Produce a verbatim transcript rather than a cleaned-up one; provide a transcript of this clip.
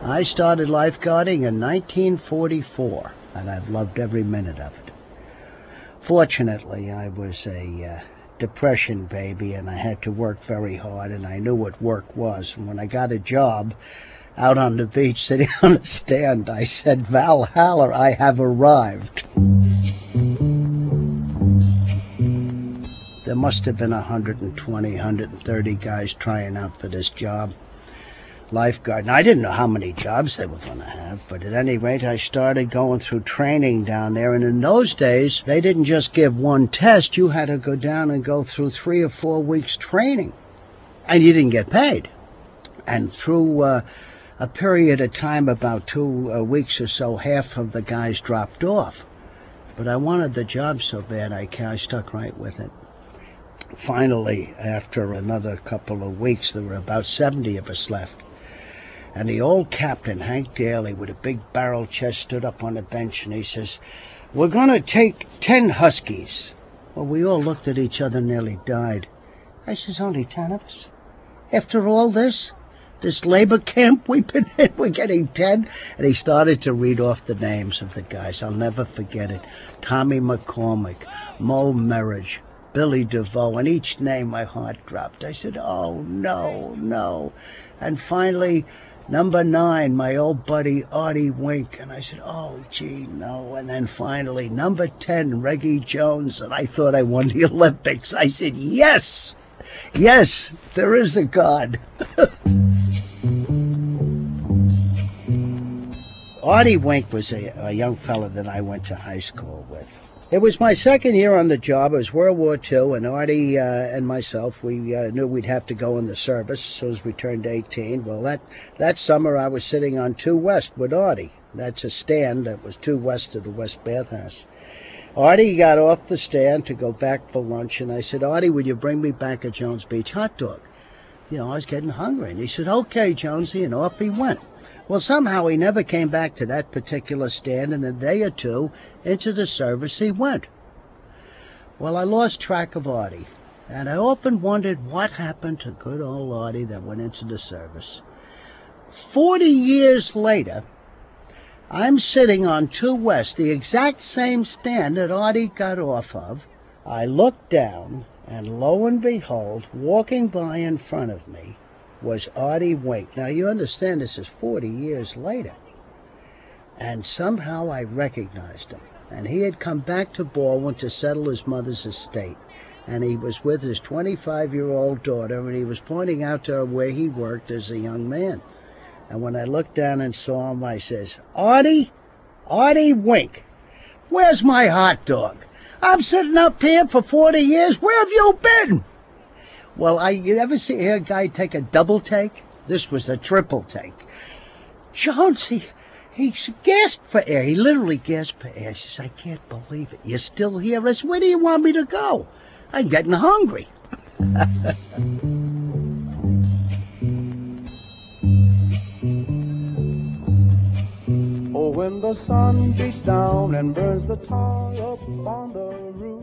I started lifeguarding in nineteen forty-four, and I've loved every minute of it. Fortunately, I was a uh, depression baby, and I had to work very hard, and I knew what work was. And when I got a job out on the beach sitting on a stand, I said, Valhalla, I have arrived. There must have been one hundred twenty, one hundred thirty guys trying out for this job. Lifeguard. Now, I didn't know how many jobs they were going to have, but at any rate, I started going through training down there. And in those days, they didn't just give one test. You had to go down and go through three or four weeks training, and you didn't get paid. And through uh, a period of time, about two uh, weeks or so, half of the guys dropped off. But I wanted the job so bad, I, I stuck right with it. Finally, after another couple of weeks, there were about seventy of us left. And the old captain, Hank Daly, with a big barrel chest, stood up on the bench and he says, we're going to take ten Huskies. Well, we all looked at each other and nearly died. I says, only ten of us? After all this? This labor camp we've been in, we're getting ten? And he started to read off the names of the guys. I'll never forget it. Tommy McCormick, Mo Merridge, Billy DeVoe, and each name my heart dropped. I said, oh, no, no. And finally, number nine, my old buddy Artie Wink. And I said, oh, gee, no. And then finally, number ten, Reggie Jones. And I thought I won the Olympics. I said, yes, yes, there is a God. Artie Wink was a, a young fella that I went to high school with. It was my second year on the job. It was World War Two, and Artie uh, and myself, we uh, knew we'd have to go in the service as soon as we turned eighteen. Well, that, that summer I was sitting on two West with Artie. That's a stand that was two West of the West Bathhouse. Artie got off the stand to go back for lunch, and I said, Artie, would you bring me back a Jones Beach hot dog? You know, I was getting hungry. And he said, okay, Jonesy, and off he went. Well, somehow he never came back to that particular stand, and a day or two into the service he went. Well, I lost track of Artie, and I often wondered what happened to good old Artie that went into the service. Forty years later, I'm sitting on two West, the exact same stand that Artie got off of. I looked down, and lo and behold, walking by in front of me was Artie Wink. Now, you understand this is forty years later. And somehow I recognized him. And he had come back to Baldwin to settle his mother's estate. And he was with his twenty-five-year-old daughter, and he was pointing out to her where he worked as a young man. And when I looked down and saw him, I says, Artie, Artie Wink, where's my hot dog? I'm sitting up here for forty years. Where have you been? Well, I, you ever see a guy take a double take? This was a triple take. Jones, he, he gasped for air. He literally gasped for air. She says, I can't believe it. You're still here? I said, where do you want me to go? I'm getting hungry. Oh, when the sun beats down and burns the tar up on the roof.